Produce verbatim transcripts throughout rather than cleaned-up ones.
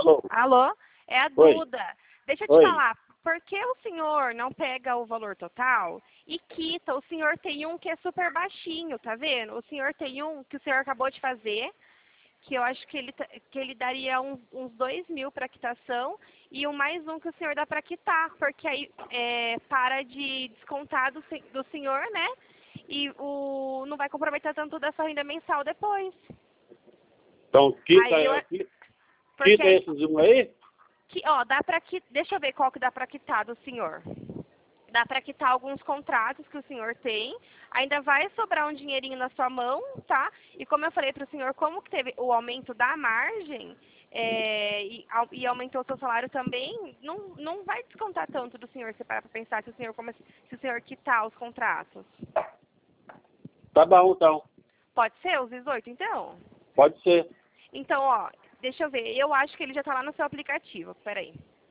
Alô? Alô? É a Oi. Duda. Deixa eu te Oi. falar, por que o senhor não pega o valor total e quita? O senhor tem um que é super baixinho, tá vendo? O senhor tem um que o senhor acabou de fazer, que eu acho que ele, tá- que ele daria uns, uns dois mil para quitação, e o mais um que o senhor dá para quitar, porque aí é, para de descontar do, sen- do senhor, né? E o, não vai comprometer tanto da sua renda mensal depois. Então, quita, Aí eu, qui- porque quita aí, esses um aí? que, ó, dá para qui, deixa eu ver qual que dá para quitar do senhor. Dá para quitar alguns contratos que o senhor tem, ainda vai sobrar um dinheirinho na sua mão, tá? E como eu falei para o senhor, como que teve o aumento da margem é, e, au- e aumentou o seu salário também, não, não vai descontar tanto do senhor, se parar para pensar, se o senhor, come- se o senhor quitar os contratos. Tá bom, então. Pode ser os dezoito, então? Pode ser. Então, ó, deixa eu ver, eu acho que ele já está lá no seu aplicativo, peraí.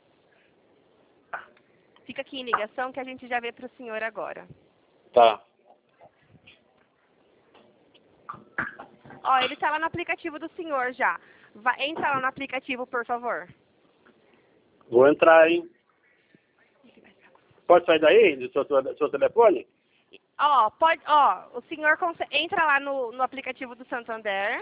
Fica aqui em ligação que a gente já vê para o senhor agora. Tá. Ó, ele tá lá no aplicativo do senhor já. Vai, entra lá no aplicativo, por favor. Vou entrar, hein? Pode sair daí, do seu, do seu telefone? Ó, pode, ó, o senhor conse- entra lá no, no aplicativo do Santander.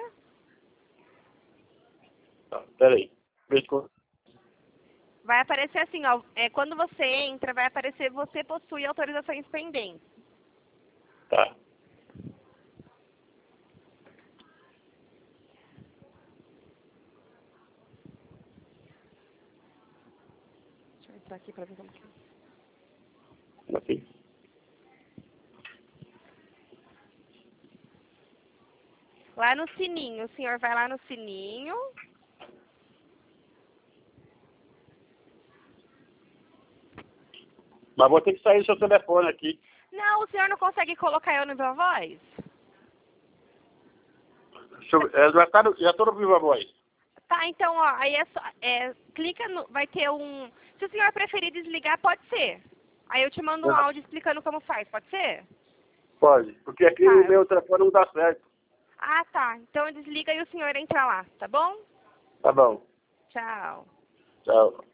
Tá, peraí. Deixa eu- Vai aparecer assim, ó, é, quando você entra, vai aparecer você possui autorizações pendentes. Tá. Deixa eu entrar aqui pra ver como que é. Aqui. Lá no sininho, o senhor vai lá no sininho. Mas vou ter que sair do seu telefone aqui. Não, o senhor não consegue colocar eu no Viva Voz? Deixa eu, é, já, tá no, já tô no Viva Voz. Tá, então, ó, aí é só, é, clica no, vai ter um, se o senhor preferir desligar, pode ser. Aí eu te mando um Tá. áudio explicando como faz, pode ser? Pode. Porque aqui Tá. o meu telefone não dá certo. Ah, tá. Então desliga e o senhor entra lá, tá bom? Tá bom. Tchau. Tchau.